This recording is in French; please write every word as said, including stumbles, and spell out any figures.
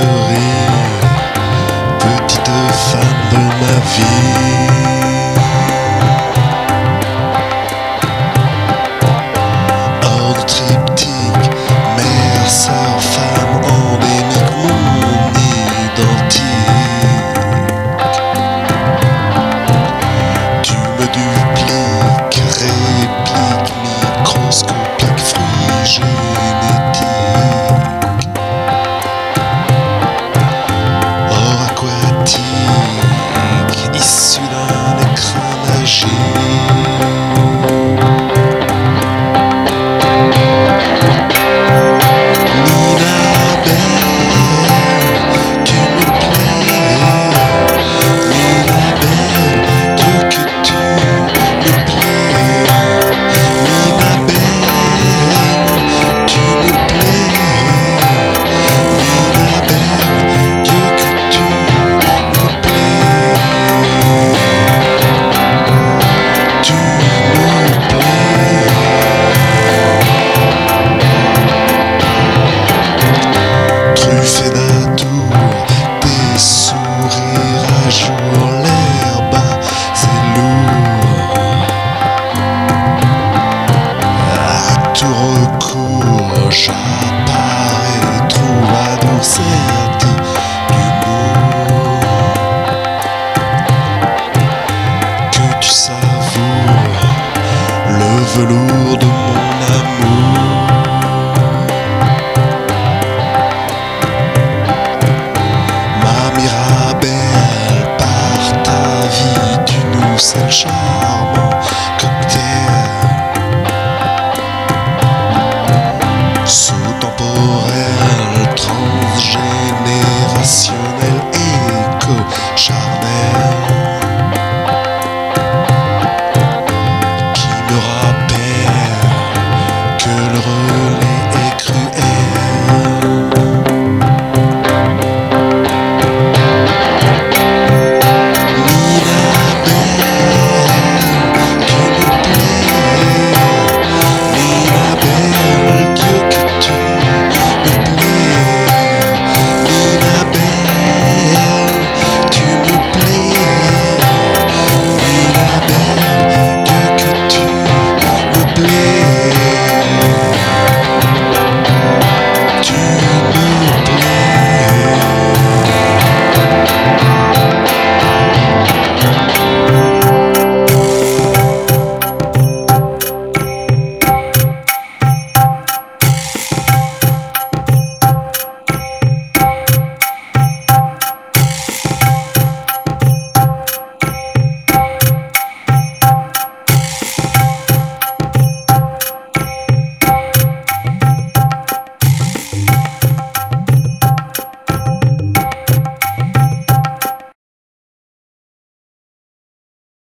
rire, petite femme de ma vie. Hors de triptyque, mère, sœur, femme, endémique, mon identique. Tu me dupliques, réplique, microscopique, fruit génétique. Or aquatique, issu d'un écrin magique. Truffé d'atours, tes sourires à jour, l'herbe c'est lourd. À tout recours, j'apparais troubadour, certes d'humour. Que tu savoures le velours de mon amour. Mirabelle, par ta vie, tu nous chat.